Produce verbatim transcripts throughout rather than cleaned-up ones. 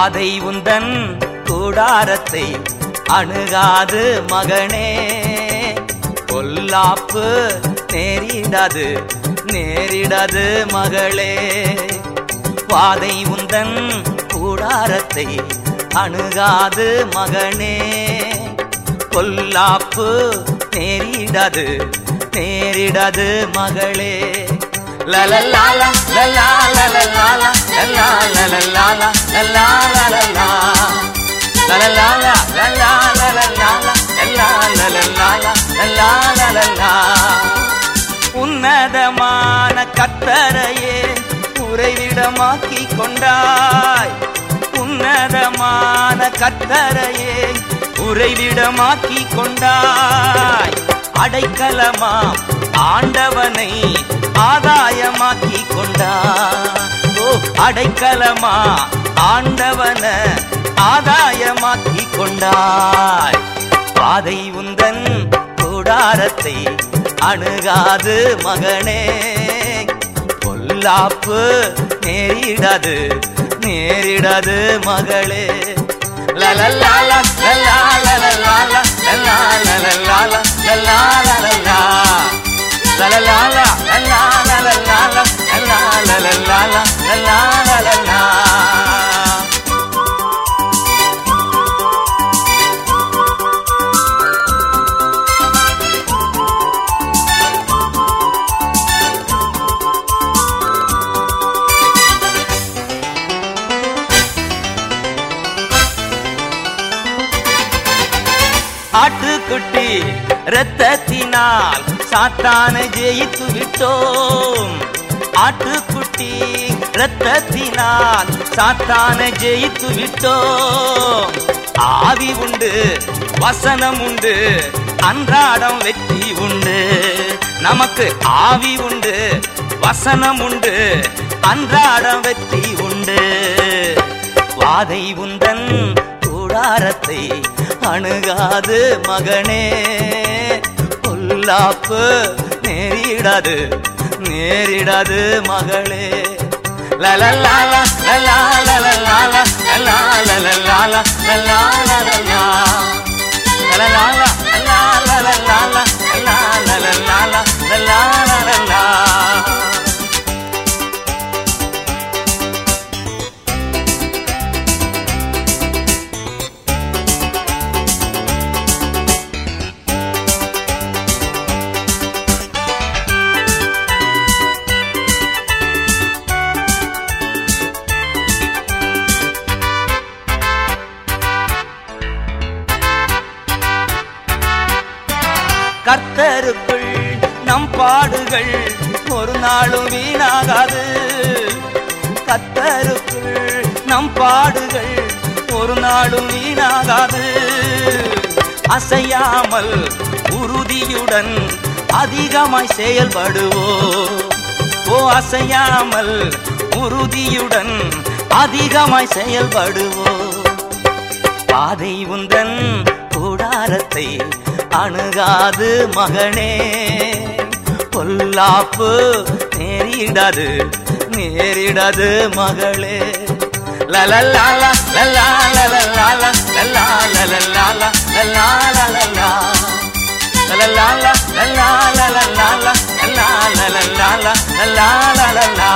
பாதை உந்தன் கூடாரத்தை அணுகாது மகனே, பொல்லாப்பு நேரிடாது நேரிடாது மகளே. பாதை உந்தன் கூடாரத்தை அணுகாது மகனே, பொல்லாப்பு நேரிடாது நேரிடாது மகளே. லலலாலா லலா லலலாலா லலா லலலாலா லலா லலலா லலலாலா லலா லலலாலா லலா லலலாலா லலா லலலா. உன்னதமான கர்த்தரையே உறைவிடமாக்கி கொண்டாய், உன்னதமான கர்த்தரையே உறைவிடமாக்கி கொண்டாய். அடைக்கலமா ஆண்டவனை ஆதாயமாக்கி கொண்டாய். ஓ அடைக்கலமா ஆண்டவன ஆதாயமாக்கி கொண்டாய். பாதை உந்தன் கூடாரத்தை அணுகாது மகனே, பொல்லாப்பு நேரிடாது நேரிடாது மகளே. லலலாலா லலா லலலாலா லலா லலலாலா லலா லலலா லலலாலா லலா லலலாலா லலா லலலாலா லலா லலலா. ஆட்டுக்குட்டி இரத்தத்தினால் சாத்தானை ஜெயித்து விட்டோம். ஆட்டுக்குட்டி இரத்தத்தினால் சாத்தானை ஜெயித்து விட்டோம். ஆவி உண்டு வசனம் உண்டு அன்றாடம் வெற்றி உண்டு. நமக்கு ஆவி உண்டு வசனம் உண்டு அன்றாடம் வெற்றி உண்டு. வாதை உந்தன் கூடாரத்தை அணுகாது மகனே, பொல்லாப்பு நேரிடாது நேரிடாது மகளே. லலலாலா லலா லலலாலா லலா லலலாலா லலா லலலா லலலாலா லலா லலலாலா லலா லலலாலா லலா லலலா. கர்த்தருக்குள் நம் பாடுகள் ஒரு நாளும் வீணாகாது. கர்த்தருக்குள் நம் பாடுகள் ஒரு நாளும் வீணாகாது. அசையாமல் உறுதியுடன் அதிகமாய் செயல்படுவோம். ஓ அசையாமல் உறுதியுடன் அதிகமாய் செயல்படுவோம். பாதை உந்தன் கூடாரத்தை அணுகாது மகனே, பொல்லாப்பு நேரிடாது நேரிடாது மகளே. லலலாலா லலா லலலாலா லலா லலலாலா லலா லலலா லலலாலா லலா லலலாலா லலா லலலாலா லலா லலலா.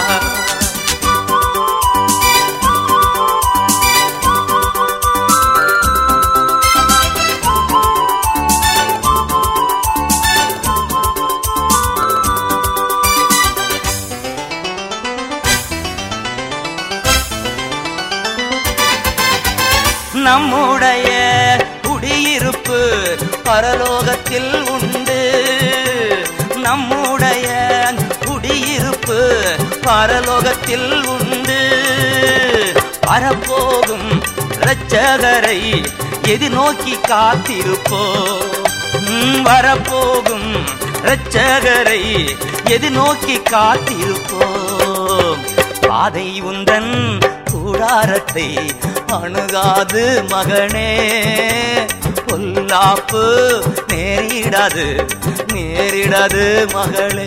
நம்முடைய குடியிருப்பு பரலோகத்தில் உண்டு. நம்முடைய குடியிருப்பு பரலோகத்தில் உண்டு. வரப்போகும் இரட்சகரை எதிர்நோக்கி காத்திருப்போம். வரப்போகும் இரட்சகரை எதிர்நோக்கி காத்திருப்போம். பாதை உந்தன் கூடாரத்தை அணுகாது மகனே, பொல்லாப்பு நேரிடாது நேரிடாது மகளே.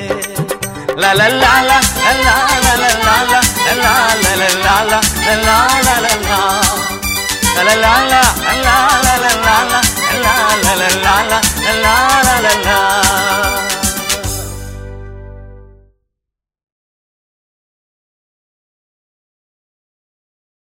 லலலாலா லலா லலலாலா லலா லலலாலா லலா லலலா லலலாலா, லலலாலா.